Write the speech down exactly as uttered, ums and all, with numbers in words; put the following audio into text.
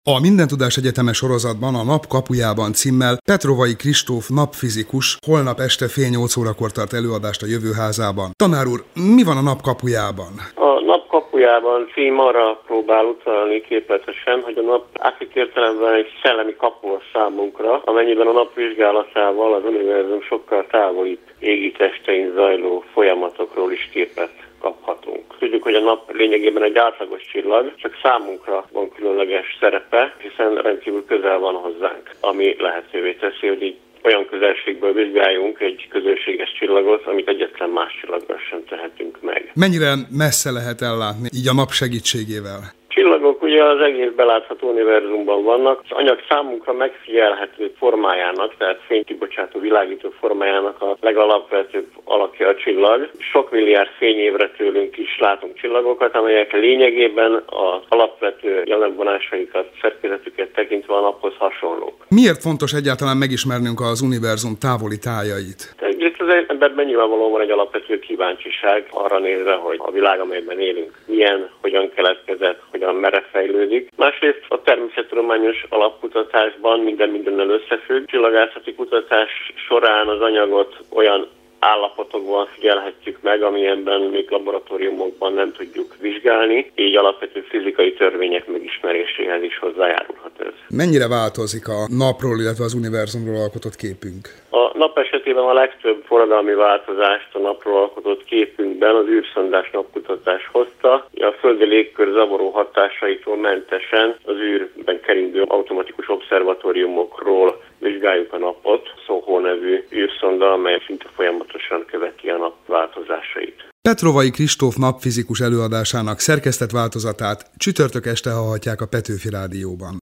A Mindentudás Egyeteme sorozatban a Nap kapujában címmel Petrovai Kristóf napfizikus holnap este fél nyolc órakor tart előadást a Jövőházában. Tanár úr, mi van a Nap kapujában? A Nap kapujában cím arra próbál utalni képletesen, hogy a nap átvitt értelemben egy szellemi kapu a számunkra, amennyiben a nap vizsgálatával az univerzum sokkal távoli égi testein zajló folyamatokról is képet kaphatunk. Tudjuk, hogy a nap lényegében egy átlagos csillag, csak számunkra van különleges szerepe, hiszen rendkívül közel van hozzánk, ami lehetővé teszi, hogy így olyan közelségből vizsgáljunk egy közönséges csillagot, amit egyetlen más csillaggal sem tehetünk meg. Mennyire messze lehet ellátni így a nap segítségével? Csillagok ugye az egész belátható univerzumban vannak, az anyag számunkra megfigyelhető formájának, tehát fénykibocsátó világító formájának a legalapvetőbb alakja a csillag. Sok milliárd fényévre tőlünk is látunk csillagokat, amelyek lényegében az alapvető jellemvonásaikat, szerkezetüket tekintve a naphoz hasonlók. Miért fontos egyáltalán megismernünk az univerzum távoli tájait? Egyrészt az emberben nyilvánvalóan van egy alapvető kíváncsiság arra nézve, hogy a világ, amelyben élünk, milyen, hogyan keletkezett, hogyan merre fejlődik. Másrészt a természettudományos alapkutatásban minden mindennel összefügg. Csillagászati kutatás során az anyagot olyan állapotokban figyelhetjük meg, amilyenben még laboratóriumokban nem tudjuk vizsgálni, így alapvető fizikai törvények megismeréséhez is hozzájárulhat ez. Mennyire változik a napról, illetve az univerzumról alkotott képünk? A nap esetében a legtöbb forradalmi változást a napról alkotott képünkben az űrszondás napkutatás hozta. A földi légkör zavaró hatásaitól mentesen az űrben keringő automatikus obszervatóriumokról vizsgáljuk a napot. SOHO nevű űrszonda, amely szinte folyamatosan követi a nap változásait. Petrovai Kristóf napfizikus előadásának szerkesztett változatát csütörtök este hallhatják a Petőfi Rádióban.